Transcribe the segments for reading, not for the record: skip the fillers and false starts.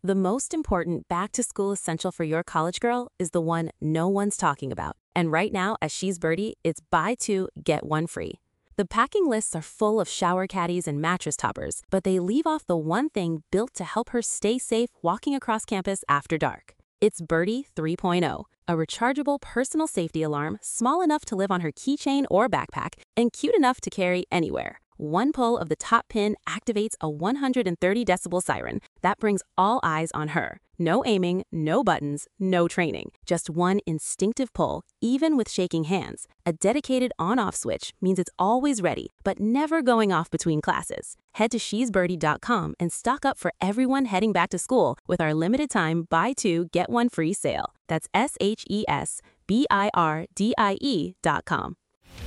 The most important back-to-school essential for your college girl is the one no one's talking about. And right now at She's Birdie, it's buy two, get one free. The packing lists are full of shower caddies and mattress toppers, but they leave off the one thing built to help her stay safe walking across campus after dark. It's Birdie 3.0, a rechargeable personal safety alarm small enough to live on her keychain or backpack and cute enough to carry anywhere. One pull of the top pin activates a 130 decibel siren that brings all eyes on her. No aiming, no buttons, no training. Just one instinctive pull, even with shaking hands. A dedicated on-off switch means it's always ready, but never going off between classes. Head to shesbirdie.com and stock up for everyone heading back to school with our limited time buy two, get one free sale. That's SHESBIRDIE.com.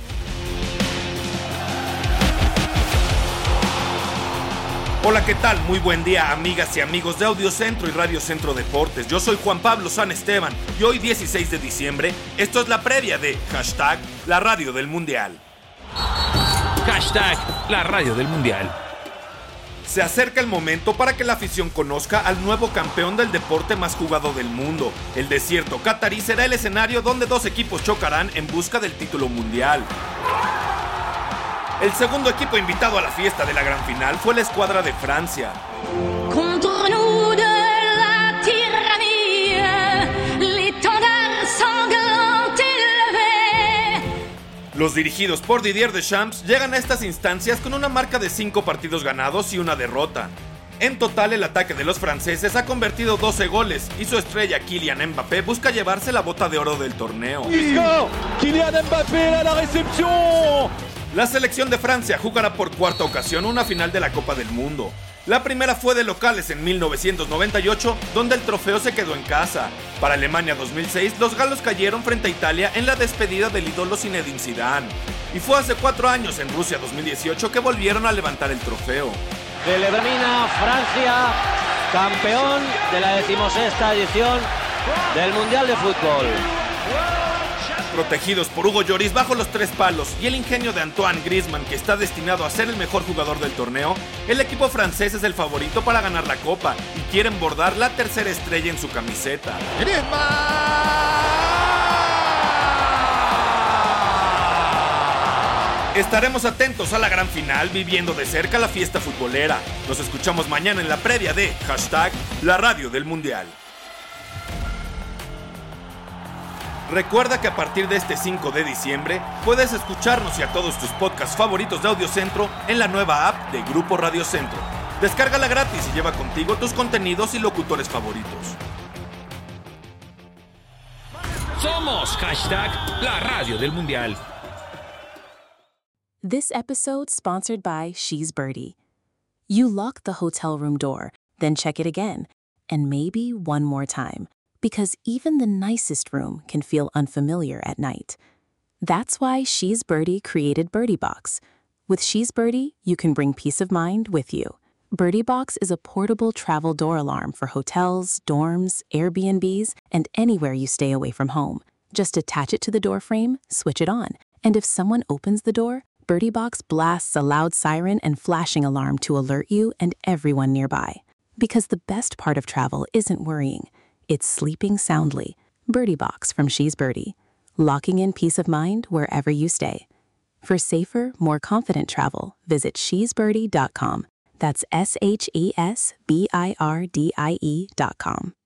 Hola, ¿qué tal? Muy buen día, amigas y amigos de Audio Centro y Radio Centro Deportes. Yo soy Juan Pablo San Esteban y hoy 16 de diciembre, esto es la previa de Hashtag La Radio del Mundial. Hashtag La Radio del Mundial. Se acerca el momento para que la afición conozca al nuevo campeón del deporte más jugado del mundo. El desierto catarí será el escenario donde dos equipos chocarán en busca del título mundial. El segundo equipo invitado a la fiesta de la gran final fue la escuadra de Francia. Contre nous de la tyrannie, l'étendard sanglant élevé. Los dirigidos por Didier Deschamps llegan a estas instancias con una marca de 5 partidos ganados y una derrota. En total, el ataque de los franceses ha convertido 12 goles y su estrella Kylian Mbappé busca llevarse la bota de oro del torneo. Kylian Mbappé a la recepción. La selección de Francia jugará por cuarta ocasión una final de la Copa del Mundo. La primera fue de locales en 1998, donde el trofeo se quedó en casa. Para Alemania 2006, los galos cayeron frente a Italia en la despedida del ídolo Zinedine Zidane. Y fue hace 4 años, en Rusia 2018, que volvieron a levantar el trofeo. Termina Francia, campeón de la 16ª edición del Mundial de Fútbol. Protegidos por Hugo Lloris bajo los 3 palos y el ingenio de Antoine Griezmann, que está destinado a ser el mejor jugador del torneo, el equipo francés es el favorito para ganar la Copa y quieren bordar la tercera estrella en su camiseta. Griezmann. Estaremos atentos a la gran final, viviendo de cerca la fiesta futbolera. Nos escuchamos mañana en la previa de Hashtag La Radio del Mundial. Recuerda que a partir de este 5 de diciembre puedes escucharnos y a todos tus podcasts favoritos de Audio Centro en la nueva app de Grupo Radio Centro. Descárgala gratis y lleva contigo tus contenidos y locutores favoritos. Somos Hashtag La Radio del Mundial. This episode sponsored by She's Birdie. You lock the hotel room door, then check it again, and maybe one more time. Because even the nicest room can feel unfamiliar at night. That's why She's Birdie created Birdie Box. With She's Birdie, you can bring peace of mind with you. Birdie Box is a portable travel door alarm for hotels, dorms, Airbnbs, and anywhere you stay away from home. Just attach it to the door frame, switch it on, and if someone opens the door, Birdie Box blasts a loud siren and flashing alarm to alert you and everyone nearby. Because the best part of travel isn't worrying. It's sleeping soundly. Birdie Box from She's Birdie. Locking in peace of mind wherever you stay. For safer, more confident travel, visit shesbirdie.com. That's SHESBIRDIE.com.